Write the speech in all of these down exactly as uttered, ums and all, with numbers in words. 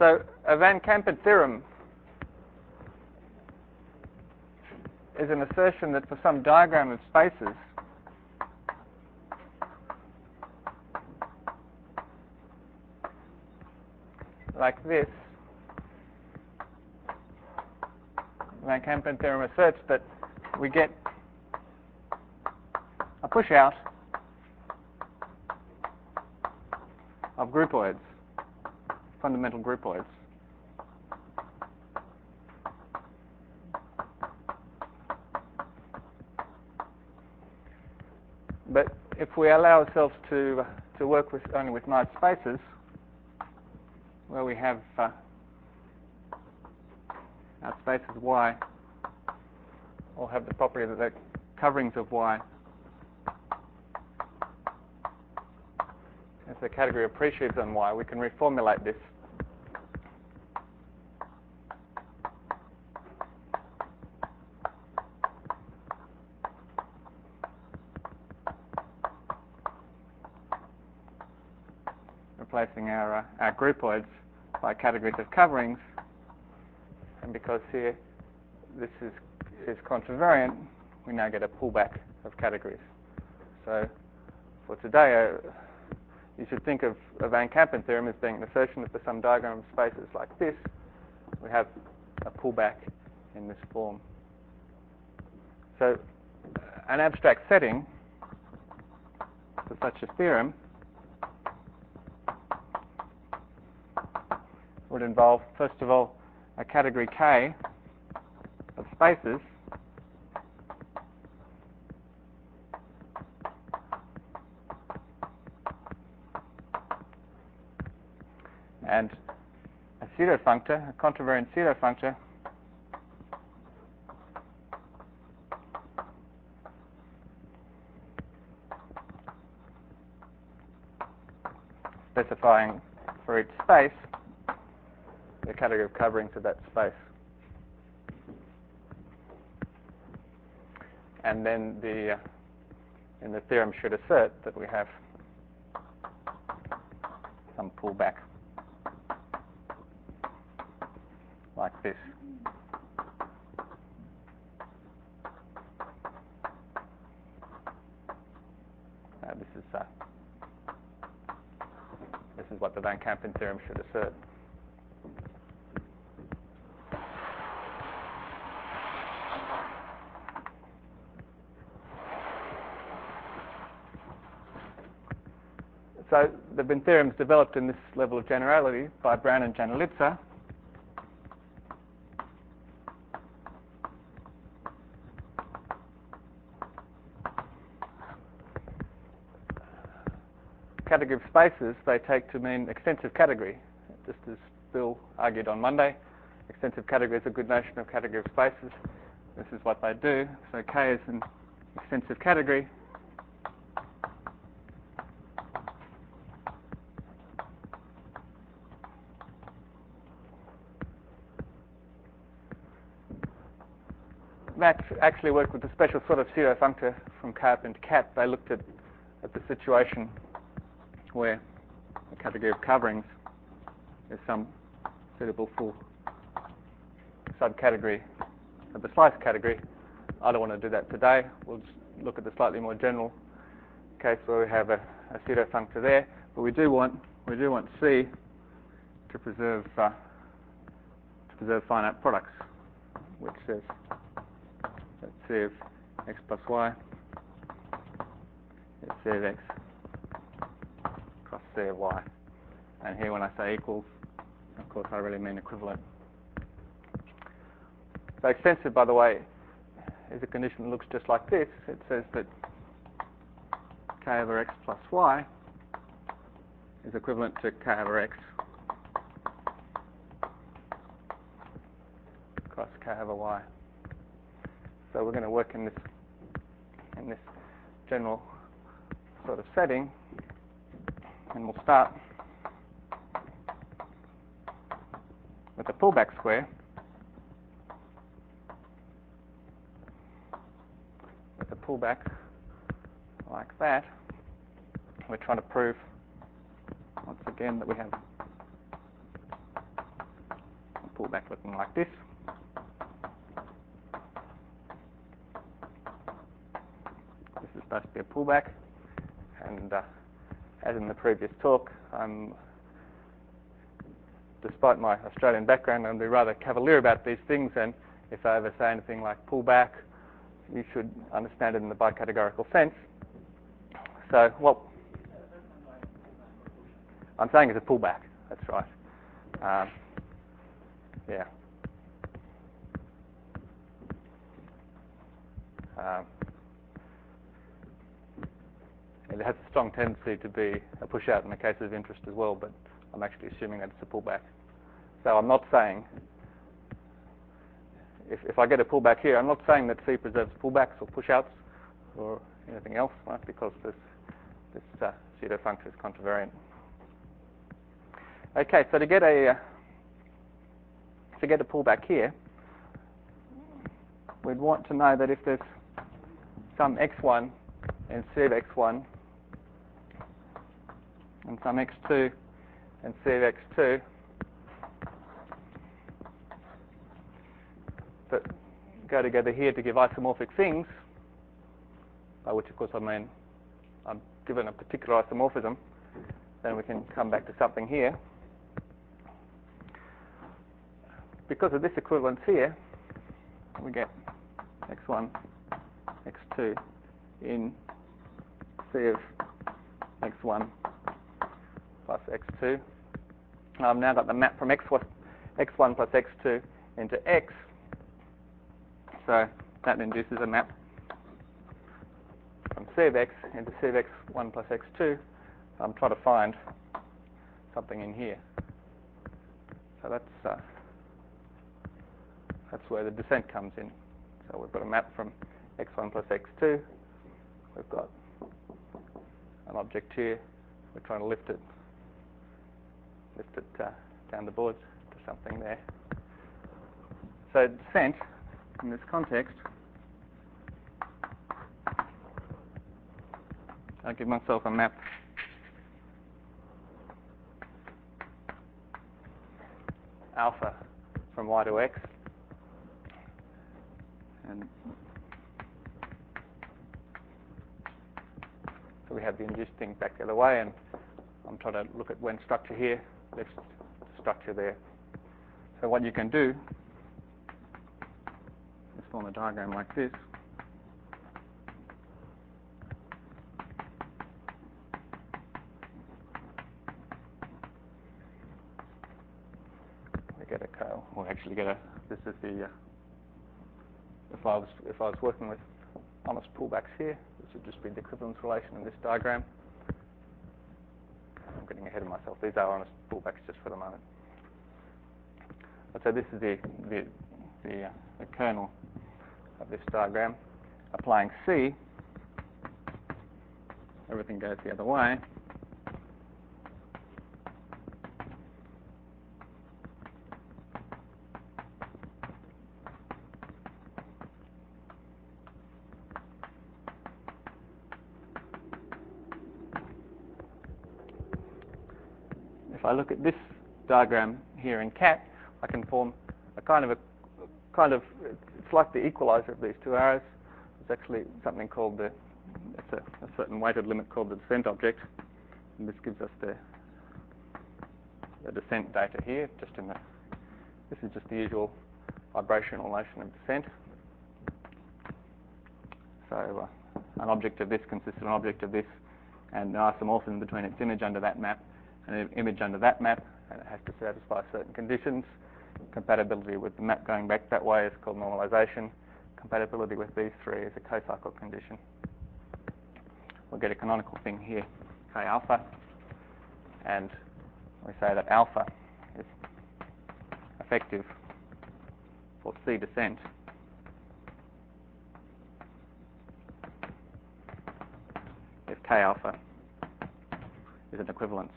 So a Van Kampen theorem is an assertion that for some diagram of spaces, like this, Van Kampen theorem asserts that we get a push out of groupoids, fundamental groupoids. But if we allow ourselves to to work with only with Knight spaces, where we have uh, our spaces Y all have the property that the coverings of Y as the category of presheaves on Y, we can reformulate this replacing our uh, our groupoids by categories of coverings, and because here this is is contravariant, we now get a pullback of categories. So for today, uh, you should think of a Van Kampen theorem as being an assertion that for some diagram of spaces like this, we have a pullback in this form. So an abstract setting for such a theorem would involve, first of all, a category K of spaces and a pseudo-functor, a contravariant pseudo-functor specifying for each space the category of coverings of that space. And then the uh, and the theorem should assert that we have some pullback like this. Uh, this is uh, this is what the Van Kampen theorem should assert. So there have been theorems developed in this level of generality by Brown and Janelica. Category of spaces they take to mean extensive category, just as Bill argued on Monday. Extensive category is a good notion of category of spaces. This is what they do. So K is an extensive category. Max actually worked with a special sort of pseudo-functor from Karp and Cat. They looked at, at the situation where the category of coverings is some suitable full subcategory of the slice category. I don't want to do that today. We'll just look at the slightly more general case where we have a, a pseudo-functor there. But we do want we do want C to preserve uh, to preserve finite products, which says that C of x plus y is C of x cross C of y. And here when I say equals, of course I really mean equivalent. So extensive, by the way, is a condition that looks just like this. It says that k over x plus y is equivalent to k over x cross k over y. So we're going to work in this in this general sort of setting, and we'll start with a pullback square. With a pullback like that, we're trying to prove once again that we have pullback looking like this. This is supposed to be a pullback, and uh, as in the previous talk, I'm, despite my Australian background, I'm rather cavalier about these things, and if I ever say anything like pullback, you should understand it in the bicategorical sense. So what I'm saying is a pullback, that's right. Um, yeah. Um, it has a strong tendency to be a push out in the case of interest as well, but I'm actually assuming that it's a pullback. So I'm not saying, if, if I get a pullback here, I'm not saying that C preserves pullbacks or push outs or anything else, right? Because this, this uh, pseudo function is contravariant. Okay, so to get a uh, to get a pullback here, we'd want to know that if there's some x one and C of x one and some x two and C of x two that go together here to give isomorphic things, by which of course I mean I'm given a particular isomorphism, then we can come back to something here. Because of this equivalence here, we get x one, x two in C of x one plus x two. I've now got the map from x one plus x two into x, so that induces a map from C of x into C of x one plus x two. So I'm trying to find something in here. So that's uh, that's where the descent comes in. So we've got a map from x one plus x two. We've got an object here. We're trying to lift it, lift it uh, down the board to something there. So descent in this context, I give myself a map alpha from y to x, and so we have the induced thing back the other way, and I'm trying to look at when structure here lifts structure there. So what you can do is form a diagram like this. We get a curl, or actually get a. This is the. Uh, if I was if I was working with honest pullbacks here, this would just be the equivalence relation in this diagram. I'm getting ahead of myself. These are honest pullbacks just for the moment. But so this is the the the, uh, the kernel of this diagram. Applying C, everything goes the other way. If I look at this diagram here in cat, I can form a kind of a kind of it's like the equalizer of these two arrows. It's actually something called the it's a, a certain weighted limit called the descent object, and this gives us the the descent data here. Just in the this is just the usual vibrational notion of descent. So uh, an object of this consists of an object of this, and an isomorphism between its image under that map and an image under that map, and it has to satisfy certain conditions. Compatibility with the map going back that way is called normalization. Compatibility with these three is a co-cycle condition. We'll get a canonical thing here, K alpha, and we say that alpha is effective for C descent if K alpha is an equivalence.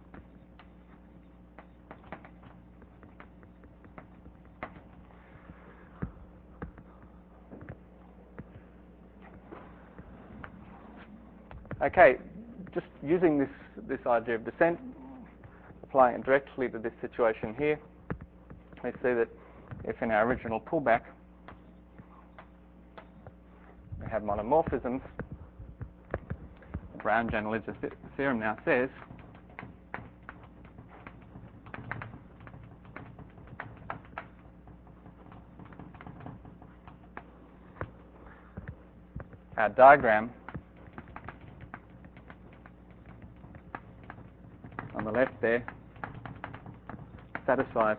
Okay, just using this, this idea of descent, applying it directly to this situation here, we see that if in our original pullback we have monomorphisms, the Brown-Janulyza theorem now says our diagram on the left there satisfies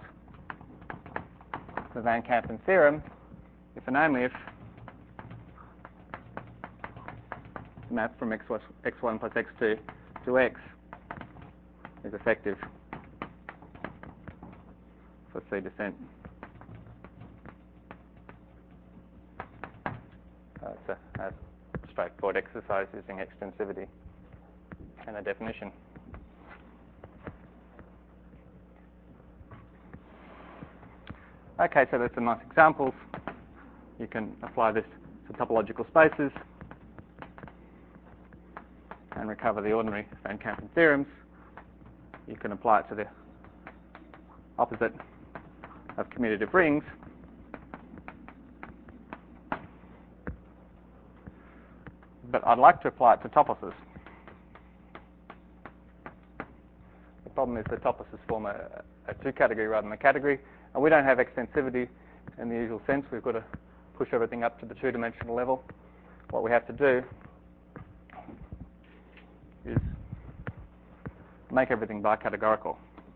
the Van Kampen theorem if and only if the map from x one plus x two to x is effective for C descent. Uh, it's a, a straightforward exercise using extensivity and a definition. Okay, so there's some nice examples. You can apply this to topological spaces and recover the ordinary Van Kampen theorems. You can apply it to the opposite of commutative rings. But I'd like to apply it to toposes. The problem is that toposes form a, a two-category rather than a category, and we don't have extensivity in the usual sense. We've got to push everything up to the two-dimensional level. What we have to do is make everything bicategorical.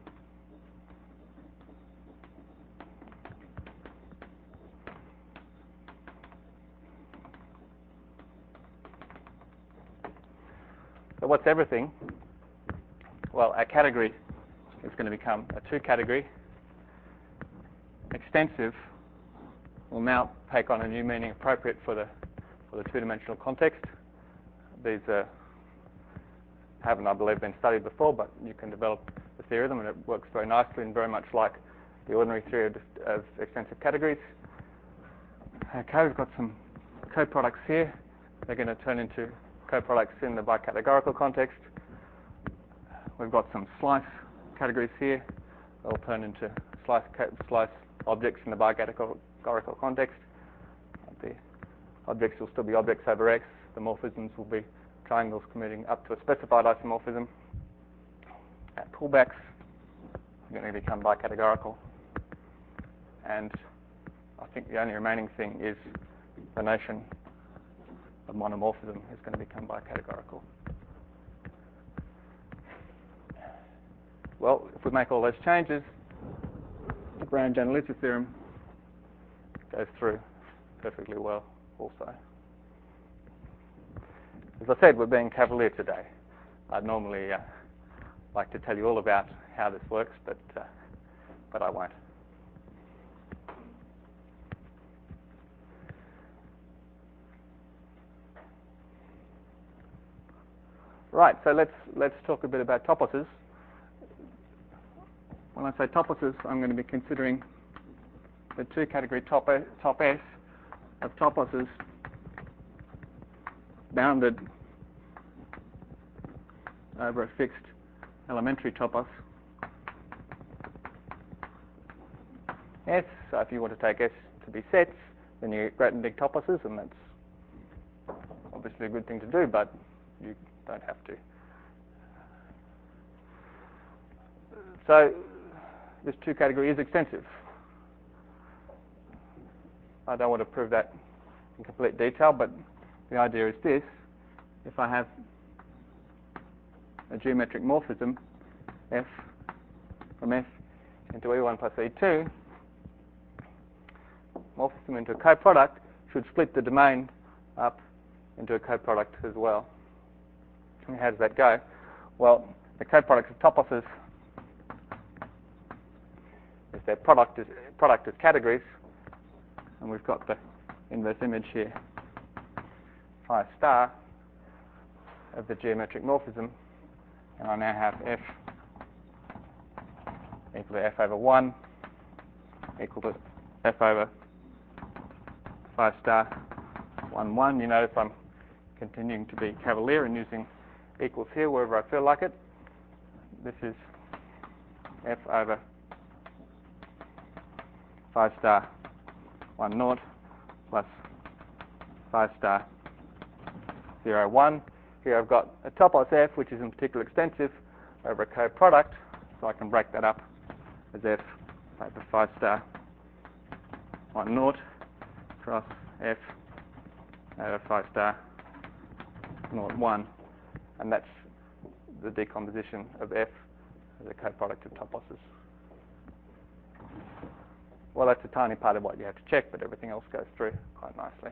So what's everything? Well, a category is going to become a two-category. Extensive will now take on a new meaning appropriate for the for the two-dimensional context. These uh, haven't, I believe, been studied before, but you can develop the theory of them, and it works very nicely and very much like the ordinary theory of, of extensive categories. Okay, we've got some co-products here. They're going to turn into co-products in the bicategorical context. We've got some slice categories here. They'll turn into slice slice objects in the bicategorical context. The objects will still be objects over X. The morphisms will be triangles commuting up to a specified isomorphism. At pullbacks, are going to become bicategorical. And I think the only remaining thing is the notion of monomorphism is going to become bicategorical. Well, if we make all those changes, the Brown-Janulyza theorem goes through perfectly well also. As I said, we're being cavalier today. I'd normally uh, like to tell you all about how this works, but uh, but I won't. Right, so let's let's talk a bit about toposes. When I say toposes, I'm going to be considering the two-category top S, top S of toposes bounded over a fixed elementary topos S. So if you want to take S to be sets, then you get great and big toposes, and that's obviously a good thing to do, but you don't have to. So this two-category is extensive. I don't want to prove that in complete detail, but the idea is this. If I have a geometric morphism, F from F into E one plus E two, morphism into a coproduct should split the domain up into a coproduct as well. And how does that go? Well, the coproducts of toposes, if their product is product is categories, and we've got the inverse image here, phi star of the geometric morphism, and I now have F equal to F over one equal to F over phi star one one. You notice I'm continuing to be cavalier and using equals here wherever I feel like it. This is F over five star one naught plus five star zero one. Here I've got a topos f, which is in particular extensive over a co-product, so I can break that up as f over five star one naught cross f over five star naught one, and that's the decomposition of f as a co-product of toposes. Well, that's a tiny part of what you have to check, but everything else goes through quite nicely.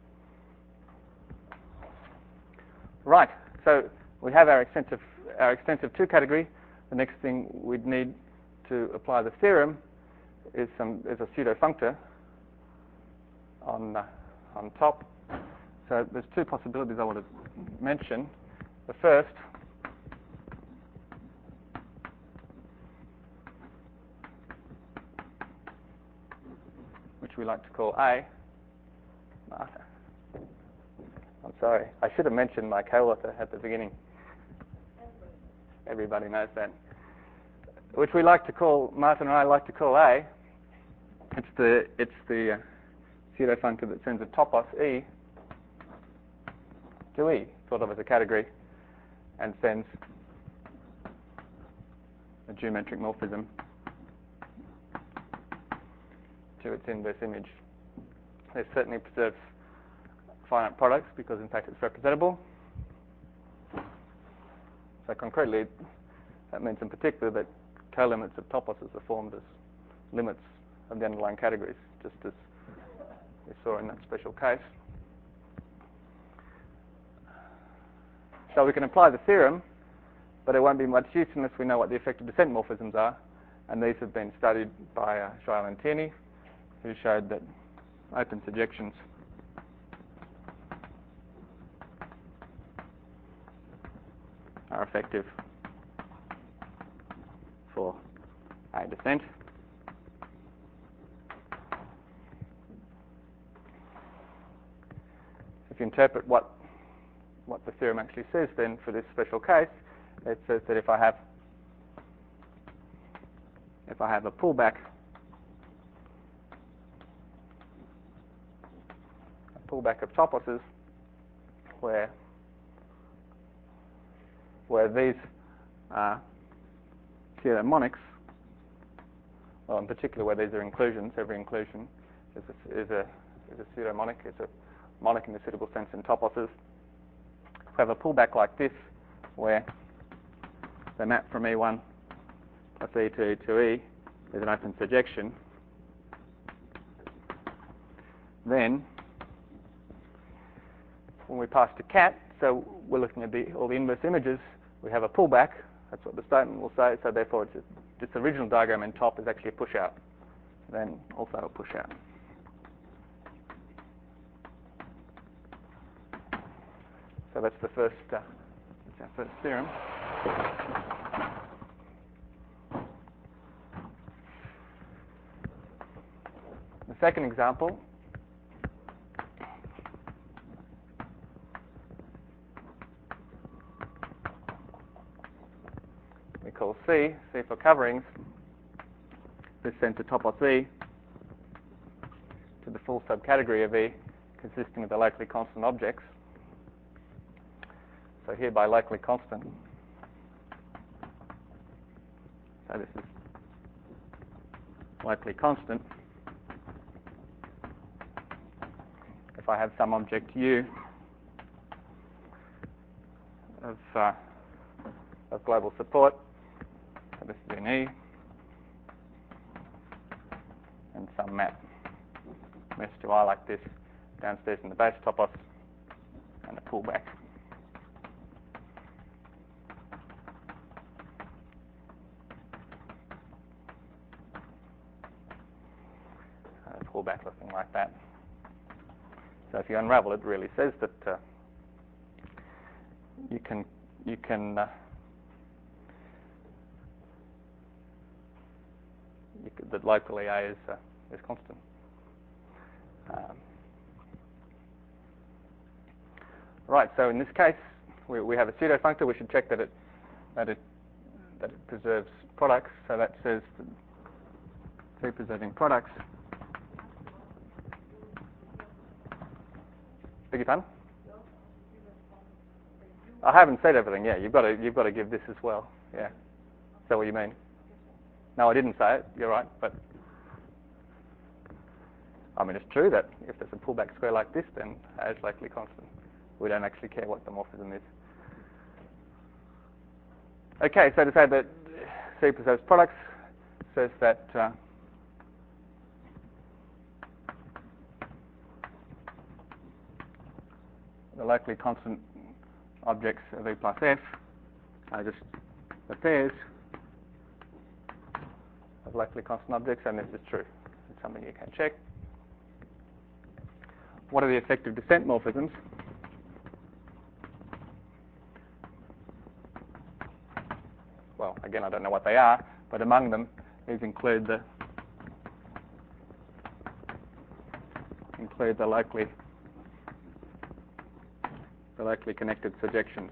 Right, so we have our extensive, our extensive two category. The next thing we'd need to apply the theorem is some is a pseudo functor on uh, on top. So there's two possibilities I want to mention. The first which we like to call A. Martha. I'm sorry, I should have mentioned my co-author at the beginning. Everybody knows that. Which we like to call, Martha and I like to call A. It's the it's the uh, pseudo functor that sends a topos E to E, thought of as a category, and sends a geometric morphism to its inverse image. This certainly preserves finite products because in fact it's representable. So concretely, that means in particular that co-limits of toposes are formed as limits of the underlying categories, just as we saw in that special case. So we can apply the theorem, but it won't be much use unless we know what the effective descent morphisms are, and these have been studied by uh, Scheil and Tierney, who showed that open surjections are effective for A descent. If you interpret what what the theorem actually says, then for this special case, it says that if I have if I have a pullback a pullback of toposes where where these are pseudomonics, well, in particular where these are inclusions, every inclusion is a, is a, is a pseudomonic, it's a monic in the suitable sense in toposes. If I have a pullback like this, where the map from E one plus E to E to E is an open surjection, then when we pass to cat, so we're looking at the, all the inverse images, we have a pullback. That's what the statement will say. So therefore, it's a, this original diagram in top is actually a push out. Then also a push out. So that's the first. Uh, that's our first theorem. The second example. We call C, C for coverings. This sends a topos E to the full subcategory of E consisting of the locally constant objects. So here by locally constant, so this is locally constant. If I have some object U of, uh, of global support, so this is in E, and some map S to I like this, downstairs in the base topos, and a pullback. A pullback looking like that. So if you unravel it, it really says that uh, you can you can uh, you could, that locally A is uh, is constant. Um, right. So in this case, we, we have a pseudo functor. We should check that it that it that it preserves products. So that says that three preserving products Beg your pardon? I haven't said everything. Yeah, you've got to you've got to give this as well. Yeah. Is that what you mean? No, I didn't say it. You're right, but I mean it's true that if there's a pullback square like this, then A is likely constant. We don't actually care what the morphism is. Okay, so to say that C preserves products says that uh, the locally constant objects of E plus F are just the pairs of locally constant objects, and this is true. It's something you can check. What are the effective descent morphisms? Well, again, I don't know what they are, but among them, these include the include the locally the locally connected surjections.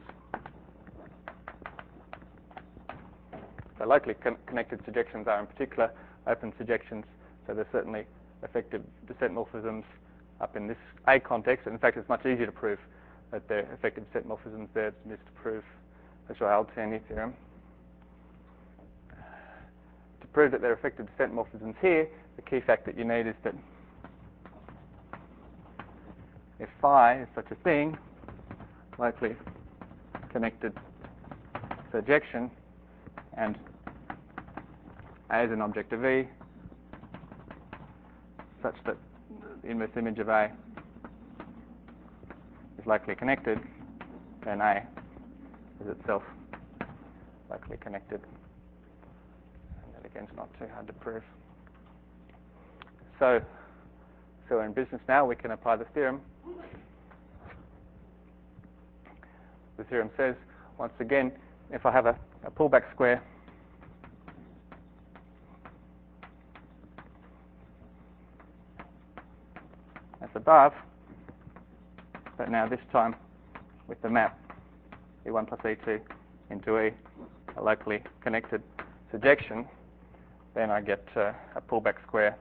The locally con connected surjections are in particular open surjections, so there's certainly effective descent morphisms up in this A context. And in fact, it's much easier to prove that they're effective descent morphisms there than it is to prove the Joule-Terney theorem. To prove that they're effective descent morphisms here, the key fact that you need is that if phi is such a thing, locally connected surjection, and A is an object of E, such that the inverse image of A is locally connected, then A is itself locally connected. And that again is not too hard to prove. So, so we're in business now, we can apply the theorem. The theorem says, once again, if I have a, a pullback square as above, but now this time with the map E one plus E two into E, a locally connected surjection, then I get uh, a pullback square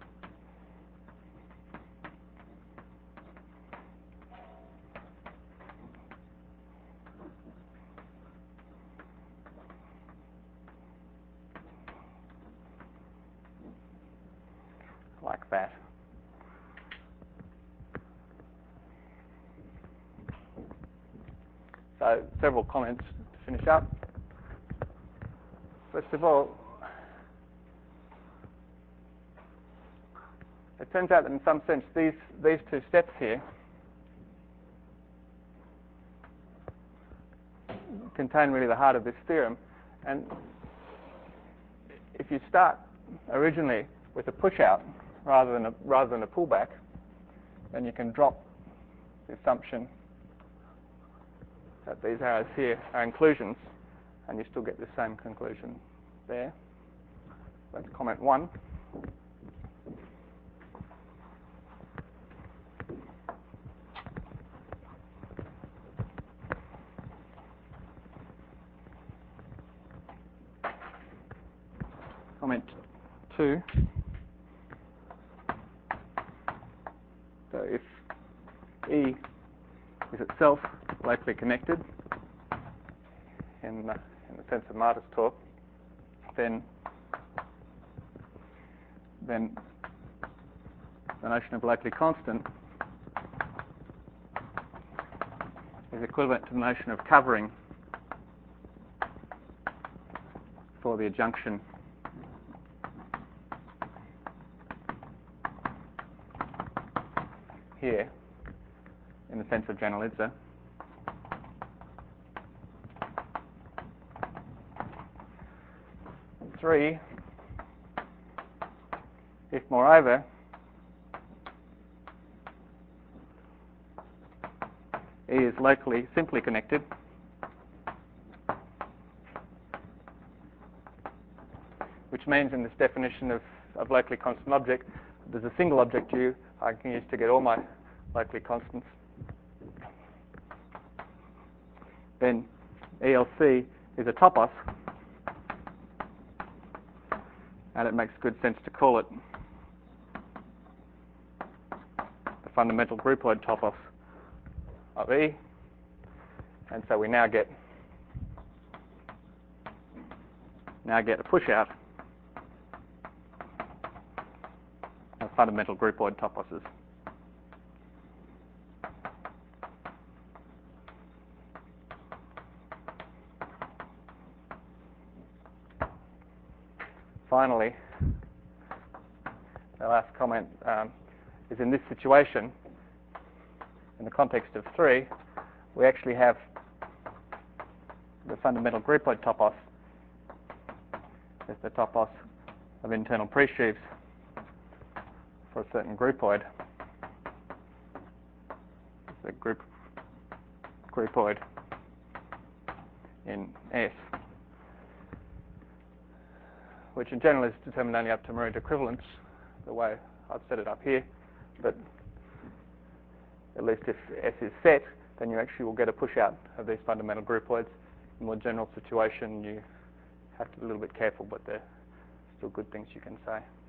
like that. So several comments to finish up. First of all, it turns out that in some sense these these two steps here contain really the heart of this theorem. And if you start originally with a push out rather than a rather than a pullback, then you can drop the assumption that these arrows here are inclusions, and you still get the same conclusion there. That's comment one. Comment two. So if E is itself locally connected in the, in the sense of Marta's talk, then then the notion of locally constant is equivalent to the notion of covering for the adjunction here in the sense of Generalizza. Three, if moreover E is locally simply connected, which means in this definition of, of locally constant object, there's a single object U I can use to get all my locally constants. Then E L C is a topos, and it makes good sense to call it the fundamental groupoid topos of E, and so we now get now get a push out of fundamental groupoid toposes. Finally, the last comment um, is in this situation, in the context of three, we actually have the fundamental groupoid topos as the topos of internal presheaves for a certain groupoid. The group groupoid in S, which in general is determined only up to Morita equivalence, the way I've set it up here. But at least if S is set, then you actually will get a push out of these fundamental groupoids. In more general situation, you have to be a little bit careful, but they're still good things you can say.